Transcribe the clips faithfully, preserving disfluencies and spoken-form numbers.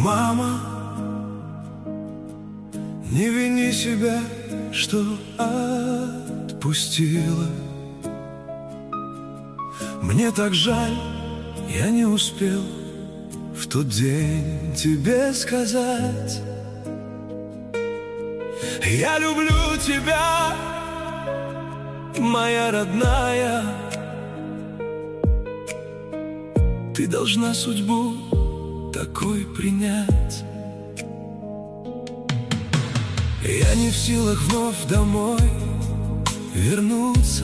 Мама, не вини себя, что отпустила. Мне так жаль, я не успел в тот день тебе сказать: я люблю тебя, моя родная. Ты должна судьбу такой принять. Я не в силах вновь домой вернуться.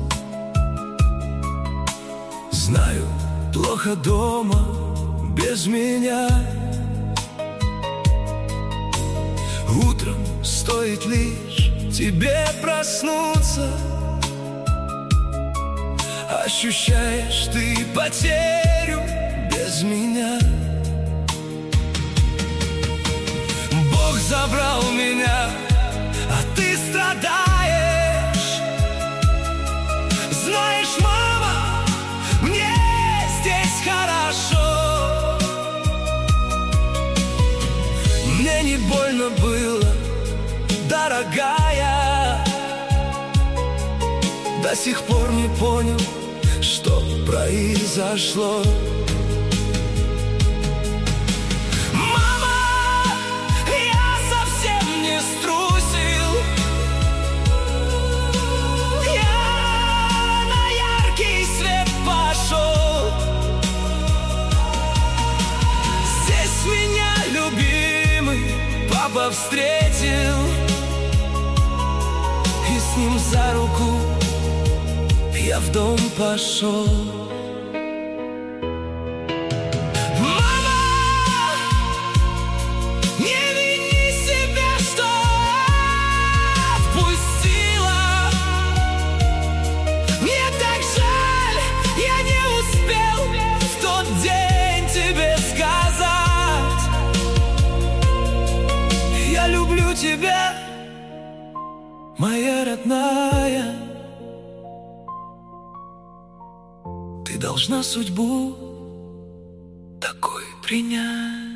Знаю, плохо дома без меня. Утром стоит лишь тебе проснуться, ощущаешь ты потерю без меня. Бог забрал меня, а ты страдаешь. Знаешь, мама, мне здесь хорошо. Мне не больно было, дорогая. До сих пор не понял, что произошло. Мама, я совсем не струсил. Я на яркий свет пошел. Здесь меня любимый папа встретил, и с ним за руку я в дом пошел. Мама, не вини себя, что отпустила. Мне так жаль, я не успел в тот день тебе сказать: я люблю тебя, моя родная. Ты должна судьбу такой принять.